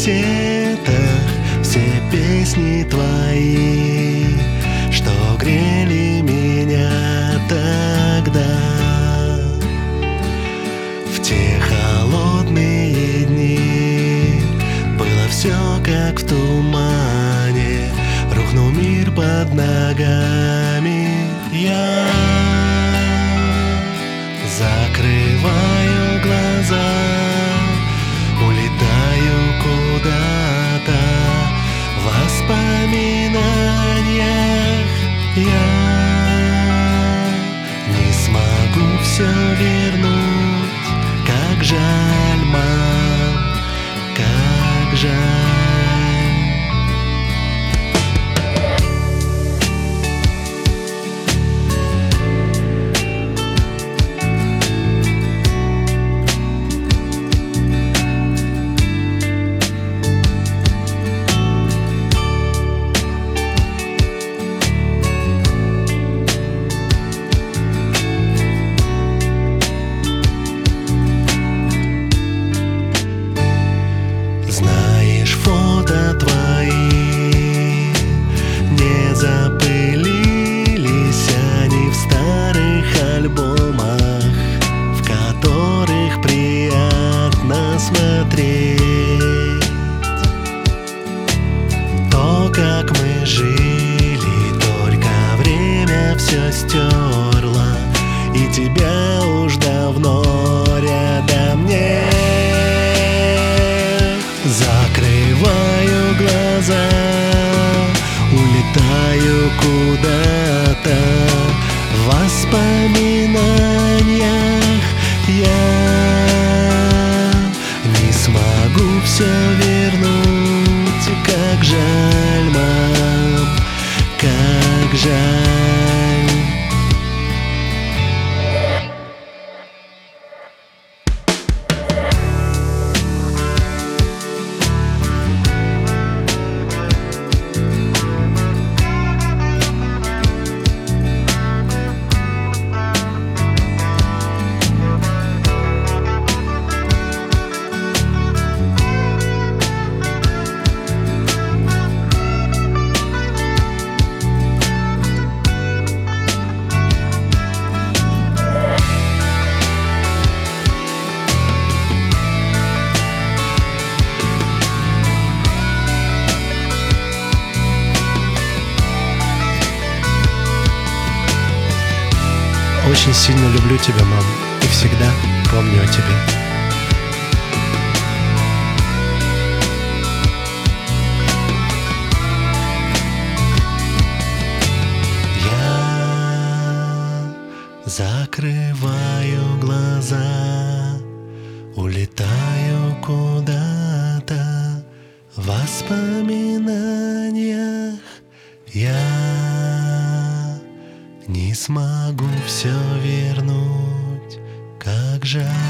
кассетах все песни твои, что грели меня тогда. В те холодные дни было все как в тумане, рухнул мир под ногами. Я закрываю глаза, улетаю куда-то в воспоминаниях. Я не смогу все вернуть. Как жаль, мам, как жаль. Знаешь, фото твои не запылились, они в старых альбомах, в которых приятно смотреть. То, как мы жили, только время все стерло, и тебя уж давно рядом нет. Закрываю глаза, улетаю куда-то в воспоминаниях. Я не смогу все вернуть. Как жаль, мам, как жаль. Очень сильно люблю тебя, мам, и всегда помню о тебе. Я закрываю глаза, улетаю куда-то в воспоминаниях. Я не смогу все вернуть, как жаль.